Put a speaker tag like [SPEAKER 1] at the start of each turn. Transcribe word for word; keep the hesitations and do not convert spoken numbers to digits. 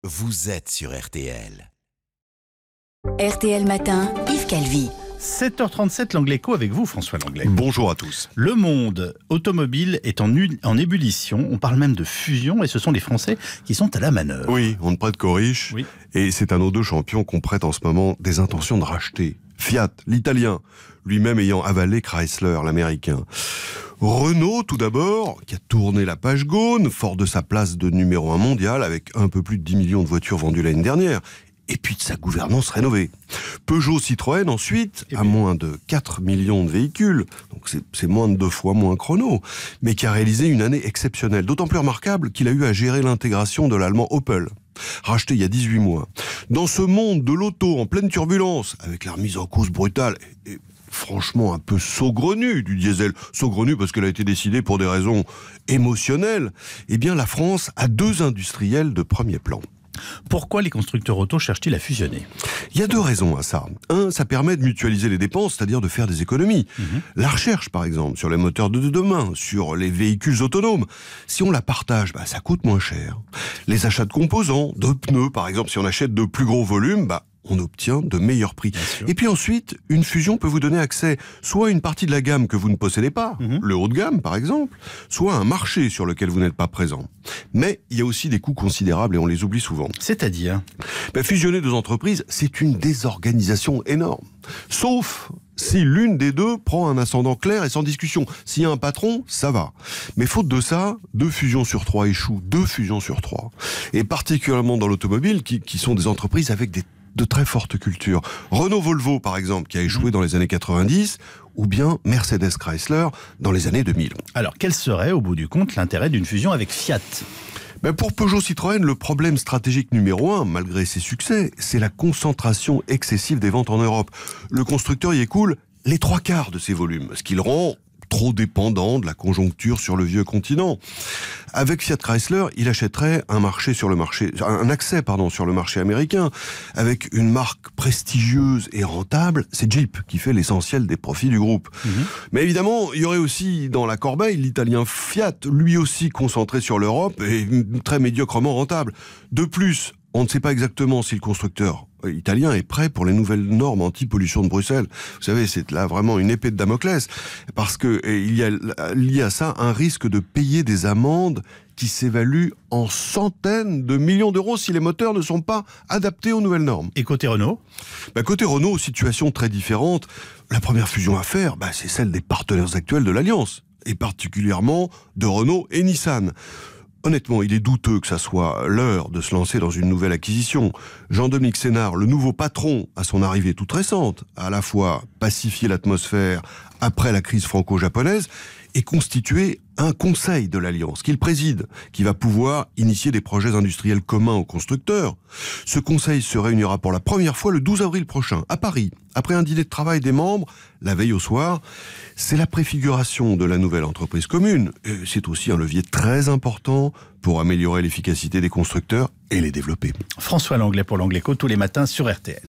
[SPEAKER 1] vous êtes sur R T L.
[SPEAKER 2] R T L Matin, Yves Calvi.
[SPEAKER 3] sept heures trente-sept, l'Angleco avec vous, François Langlais.
[SPEAKER 4] Bonjour à tous.
[SPEAKER 3] Le monde automobile est en, en ébullition. On parle même de fusion et ce sont les Français qui sont à la manœuvre.
[SPEAKER 4] Oui, on ne prête qu'aux riches.
[SPEAKER 3] Oui.
[SPEAKER 4] Et c'est à nos deux champions qu'on prête en ce moment des intentions de racheter. Fiat, l'italien, lui-même ayant avalé Chrysler, l'américain. Renault, tout d'abord, qui a tourné la page Gaune, fort de sa place de numéro un mondial, avec un peu plus de dix millions de voitures vendues l'année dernière. Et puis de sa gouvernance rénovée. Peugeot, Citroën, ensuite, à moins de quatre millions de véhicules, donc c'est, c'est moins de deux fois moins que Renault, mais qui a réalisé une année exceptionnelle, d'autant plus remarquable qu'il a eu à gérer l'intégration de l'allemand Opel, racheté il y a dix-huit mois. Dans ce monde de l'auto en pleine turbulence, avec la remise en cause brutale et, et franchement un peu saugrenue du diesel, saugrenue parce qu'elle a été décidée pour des raisons émotionnelles, eh bien la France a deux industriels de premier plan.
[SPEAKER 3] Pourquoi les constructeurs auto cherchent-ils à fusionner ?
[SPEAKER 4] Il y a deux raisons à ça. Un, ça permet de mutualiser les dépenses, c'est-à-dire de faire des économies. Mmh. La recherche, par exemple, sur les moteurs de demain, sur les véhicules autonomes, si on la partage, bah, ça coûte moins cher. Les achats de composants, de pneus, par exemple, si on achète de plus gros volumes, bah, on obtient de meilleurs prix. Et puis ensuite, une fusion peut vous donner accès soit à une partie de la gamme que vous ne possédez pas, mmh. le haut de gamme par exemple, soit à un marché sur lequel vous n'êtes pas présent. Mais il y a aussi des coûts considérables et on les oublie souvent.
[SPEAKER 3] C'est-à-dire ?
[SPEAKER 4] Ben, fusionner deux entreprises, c'est une désorganisation énorme. Sauf si l'une des deux prend un ascendant clair et sans discussion. S'il y a un patron, ça va. Mais faute de ça, deux fusions sur trois échouent, deux fusions sur trois. Et particulièrement dans l'automobile, qui, qui sont des entreprises avec des de très forte culture. Renault-Volvo, par exemple, qui a échoué dans les années quatre-vingt-dix, ou bien Mercedes-Chrysler dans les années deux mille.
[SPEAKER 3] Alors, quel serait, au bout du compte, l'intérêt d'une fusion avec Fiat ?
[SPEAKER 4] Ben pour Peugeot-Citroën, le problème stratégique numéro un, malgré ses succès, c'est la concentration excessive des ventes en Europe. Le constructeur y écoule les trois quarts de ses volumes, ce qui le rend trop dépendant de la conjoncture sur le vieux continent. Avec Fiat Chrysler, il achèterait un marché sur le marché, un accès, pardon, sur le marché américain, avec une marque prestigieuse et rentable, c'est Jeep qui fait l'essentiel des profits du groupe. Mmh. Mais évidemment, il y aurait aussi dans la corbeille l'italien Fiat, lui aussi concentré sur l'Europe et très médiocrement rentable. De plus, on ne sait pas exactement si le constructeur italien est prêt pour les nouvelles normes anti-pollution de Bruxelles. Vous savez, c'est là vraiment une épée de Damoclès, parce que il y a lié à ça un risque de payer des amendes qui s'évaluent en centaines de millions d'euros si les moteurs ne sont pas adaptés aux nouvelles normes.
[SPEAKER 3] Et côté Renault ?
[SPEAKER 4] Bah, côté Renault, situation très différente. La première fusion à faire, bah, c'est celle des partenaires actuels de l'Alliance, et particulièrement de Renault et Nissan. Honnêtement, il est douteux que ça soit l'heure de se lancer dans une nouvelle acquisition. Jean-Dominique Sénard, le nouveau patron à son arrivée toute récente, a à la fois pacifié l'atmosphère après la crise franco-japonaise et constitué un conseil de l'Alliance qu'il préside, qui va pouvoir initier des projets industriels communs aux constructeurs. Ce conseil se réunira pour la première fois le douze avril prochain, à Paris, après un dîner de travail des membres, la veille au soir. C'est la préfiguration de la nouvelle entreprise commune. Et c'est aussi un levier très important pour améliorer l'efficacité des constructeurs et les développer.
[SPEAKER 3] François Langlais pour l'Angleco, tous les matins sur R T L.